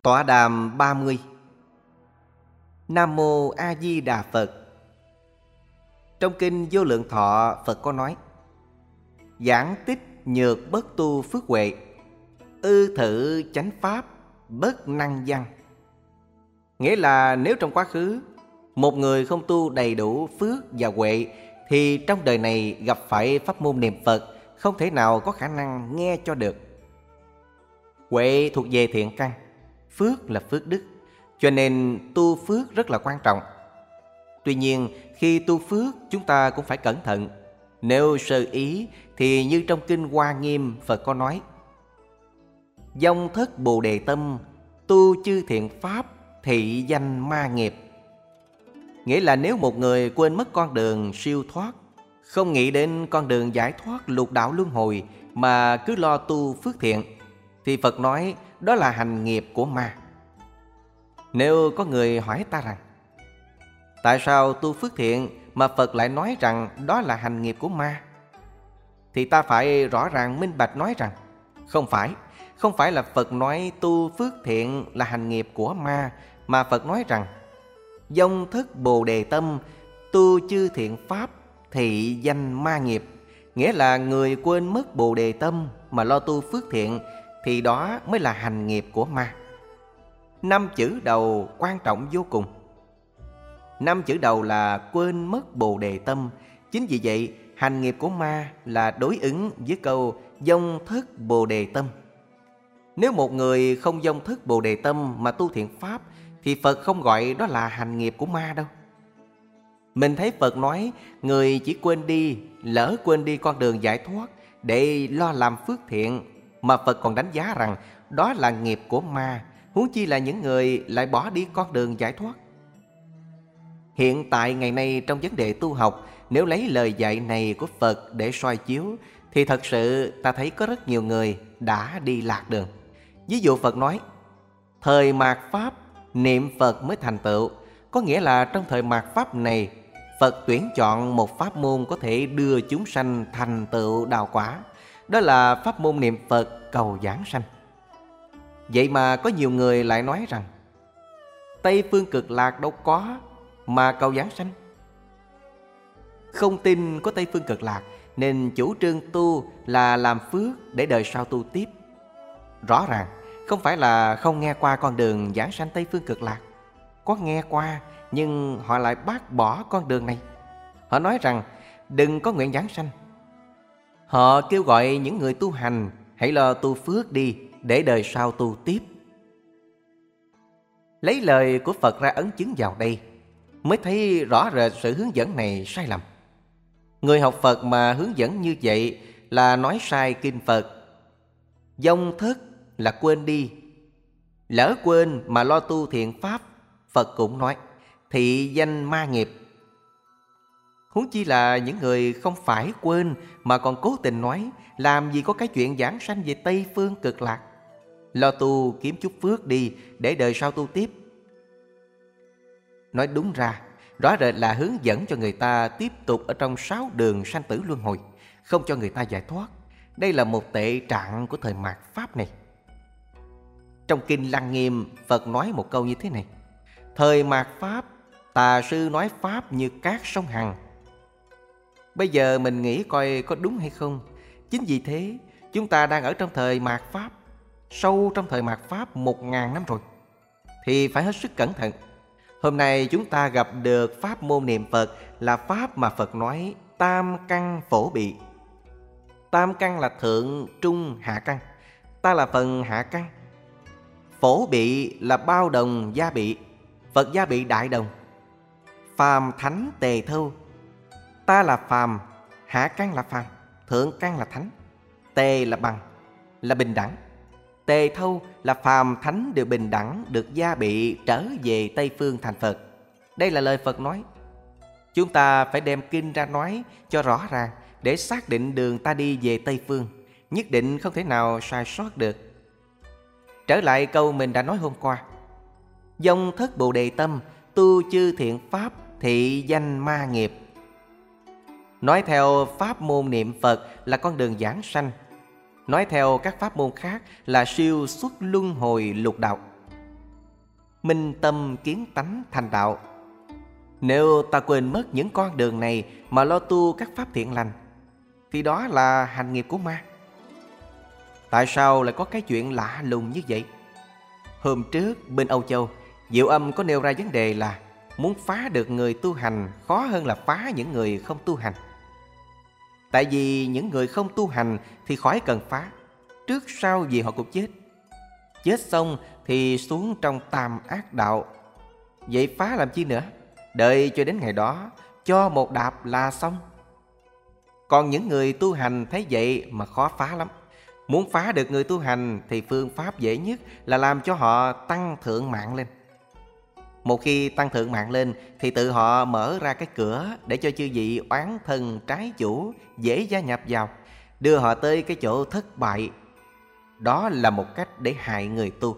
Tọa đàm 30. Nam Mô A Di Đà Phật. Trong kinh Vô Lượng Thọ, Phật có nói: giảng tích nhược bất tu phước huệ, ư thử chánh pháp bất năng văn. Nghĩa là nếu trong quá khứ một người không tu đầy đủ phước và huệ, thì trong đời này gặp phải pháp môn niệm Phật không thể nào có khả năng nghe cho được. Huệ thuộc về thiện căn, phước là phước đức, cho nên tu phước rất là quan trọng. Tuy nhiên, khi tu phước chúng ta cũng phải cẩn thận. Nếu sơ ý thì như trong kinh Hoa Nghiêm, Phật có nói: vong thất bồ đề tâm, tu chư thiện pháp, thị danh ma nghiệp. Nghĩa là nếu một người quên mất con đường siêu thoát, không nghĩ đến con đường giải thoát lục đạo luân hồi, mà cứ lo tu phước thiện, thì Phật nói đó là hành nghiệp của ma. Nếu có người hỏi ta rằng: tại sao tu phước thiện mà Phật lại nói rằng đó là hành nghiệp của ma? Thì ta phải rõ ràng minh bạch nói rằng không phải là Phật nói tu phước thiện là hành nghiệp của ma, mà Phật nói rằng vong thất bồ đề tâm, tu chư thiện pháp, thị danh ma nghiệp. Nghĩa là người quên mất bồ đề tâm mà lo tu phước thiện, thì đó mới là hành nghiệp của ma. 5 chữ đầu quan trọng vô cùng. 5 chữ đầu là quên mất bồ đề tâm. Chính vì vậy, hành nghiệp của ma là đối ứng với câu vong thất bồ đề tâm. Nếu một người không vong thất bồ đề tâm mà tu thiện pháp, thì Phật không gọi đó là hành nghiệp của ma đâu. Mình thấy Phật nói người chỉ lỡ quên đi con đường giải thoát để lo làm phước thiện, mà Phật còn đánh giá rằng đó là nghiệp của ma, huống chi là những người lại bỏ đi con đường giải thoát. Hiện tại ngày nay trong vấn đề tu học, nếu lấy lời dạy này của Phật để soi chiếu, thì thật sự ta thấy có rất nhiều người đã đi lạc đường. Ví dụ Phật nói thời mạt Pháp niệm Phật mới thành tựu, có nghĩa là trong thời mạt Pháp này, Phật tuyển chọn một pháp môn có thể đưa chúng sanh thành tựu đạo quả. Đó là pháp môn niệm Phật cầu giảng sanh. Vậy mà có nhiều người lại nói rằng Tây phương cực lạc đâu có mà cầu giảng sanh. Không tin có Tây phương cực lạc nên chủ trương tu là làm phước để đời sau tu tiếp. Rõ ràng không phải là không nghe qua con đường giảng sanh Tây phương cực lạc. Có nghe qua, nhưng họ lại bác bỏ con đường này. Họ nói rằng đừng có nguyện giảng sanh. Họ kêu gọi những người tu hành hãy lo tu phước đi để đời sau tu tiếp. Lấy lời của Phật ra ấn chứng vào đây, mới thấy rõ rệt sự hướng dẫn này sai lầm. Người học Phật mà hướng dẫn như vậy là nói sai kinh Phật. Vong thất là quên đi, lỡ quên mà lo tu thiện pháp, Phật cũng nói thị danh ma nghiệp. Huống chi là những người không phải quên mà còn cố tình nói, làm gì có cái chuyện giảng sanh về Tây phương cực lạc. Lo tu kiếm chút phước đi để đời sau tu tiếp. Nói đúng ra, rõ rệt là hướng dẫn cho người ta tiếp tục ở trong 6 đường sanh tử luân hồi, không cho người ta giải thoát. Đây là một tệ trạng của thời mạt Pháp này. Trong kinh Lăng Nghiêm, Phật nói một câu như thế này: thời mạt Pháp, tà sư nói Pháp như cát sông Hằng. Bây giờ mình nghĩ coi có đúng hay không. Chính vì thế, chúng ta đang ở trong thời mạt Pháp, sâu trong thời mạt Pháp 1000 năm rồi, thì phải hết sức cẩn thận. Hôm nay chúng ta gặp được pháp môn niệm Phật là pháp mà Phật nói tam căn phổ bị. Tam căn là thượng, trung, hạ căn. Ta là phần hạ căn. Phổ bị là bao đồng gia bị. Phật gia bị đại đồng. Phàm thánh tề thâu. Ta là phàm, hạ căn là phàm, thượng căn là thánh. Tề là bằng, là bình đẳng. Tề thâu là phàm thánh đều bình đẳng, được gia bị trở về Tây phương thành Phật. Đây là lời Phật nói. Chúng ta phải đem kinh ra nói cho rõ ràng để xác định đường ta đi về Tây phương, nhất định không thể nào sai sót được. Trở lại câu mình đã nói hôm qua: vong thất bồ đề tâm, tu chư thiện pháp, thị danh ma nghiệp. Nói theo pháp môn niệm Phật là con đường giảng sanh, nói theo các pháp môn khác là siêu xuất luân hồi lục đạo. minh tâm kiến tánh thành đạo. Nếu ta quên mất những con đường này mà lo tu các pháp thiện lành, thì đó là hành nghiệp của ma. Tại sao lại có cái chuyện lạ lùng như vậy? Hôm trước bên Âu Châu, Diệu Âm có nêu ra vấn đề là muốn phá được người tu hành khó hơn là phá những người không tu hành. Tại vì những người không tu hành thì khỏi cần phá, trước sau gì họ cũng chết. Chết xong thì xuống trong tam ác đạo. Vậy phá làm chi nữa? Đợi cho đến ngày đó, cho một đạp là xong. Còn những người tu hành thấy vậy mà khó phá lắm. Muốn phá được người tu hành thì phương pháp dễ nhất là làm cho họ tăng thượng mạng lên. Một khi tăng thượng mạng lên thì tự họ mở ra cái cửa để cho chư vị oán thân trái chủ dễ gia nhập vào, đưa họ tới cái chỗ thất bại. Đó là một cách để hại người tu.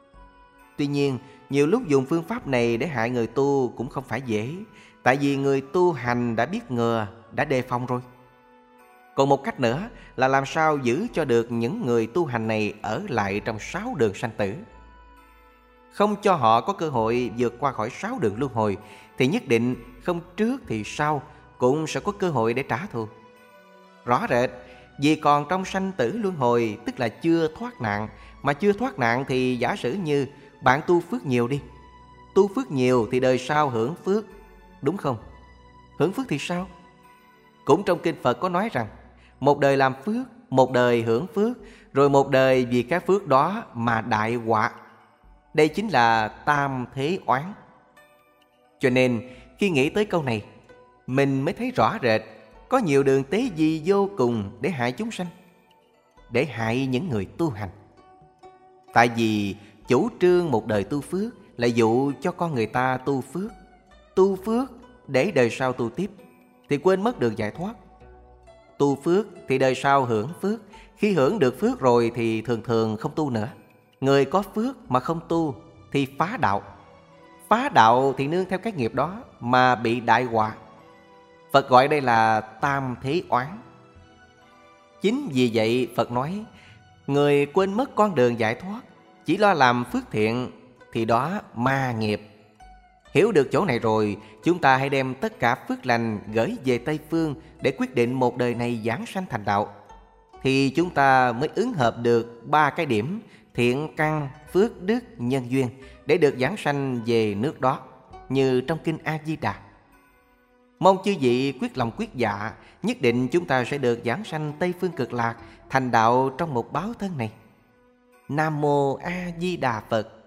Tuy nhiên, nhiều lúc dùng phương pháp này để hại người tu cũng không phải dễ, tại vì người tu hành đã biết ngừa, đã đề phòng rồi. Còn một cách nữa là làm sao giữ cho được những người tu hành này ở lại trong 6 đường sanh tử. Không cho họ có cơ hội vượt qua khỏi 6 đường luân hồi, thì nhất định không trước thì sau cũng sẽ có cơ hội để trả thù. Rõ rệt, vì còn trong sanh tử luân hồi, tức là chưa thoát nạn. Mà chưa thoát nạn thì giả sử như bạn tu phước nhiều đi. Tu phước nhiều thì đời sau hưởng phước, đúng không? Hưởng phước thì sao? Cũng trong kinh Phật có nói rằng một đời làm phước, một đời hưởng phước, rồi một đời vì cái phước đó mà đại họa. Đây chính là tam thế oán. Cho nên khi nghĩ tới câu này, mình mới thấy rõ rệt có nhiều đường tế di vô cùng để hại chúng sanh, để hại những người tu hành. Tại vì chủ trương một đời tu phước là dụ cho con người ta tu phước để đời sau tu tiếp, thì quên mất đường giải thoát. Tu phước thì đời sau hưởng phước, khi hưởng được phước rồi thì thường thường không tu nữa. Người có phước mà không tu thì phá đạo. Phá đạo thì nương theo cái nghiệp đó mà bị đại họa. Phật gọi đây là tam thế oán. Chính vì vậy Phật nói, người quên mất con đường giải thoát, chỉ lo làm phước thiện thì đó ma nghiệp. Hiểu được chỗ này rồi, chúng ta hãy đem tất cả phước lành gửi về Tây Phương để quyết định một đời này giảng sanh thành đạo. Thì chúng ta mới ứng hợp được 3 cái điểm thiện căn, phước đức, nhân duyên để được giảng sanh về nước đó, như trong kinh A Di Đà. Mong chư vị quyết lòng quyết dạ, nhất định chúng ta sẽ được giảng sanh Tây Phương Cực Lạc, thành đạo trong một báo thân này. Nam Mô A Di Đà Phật.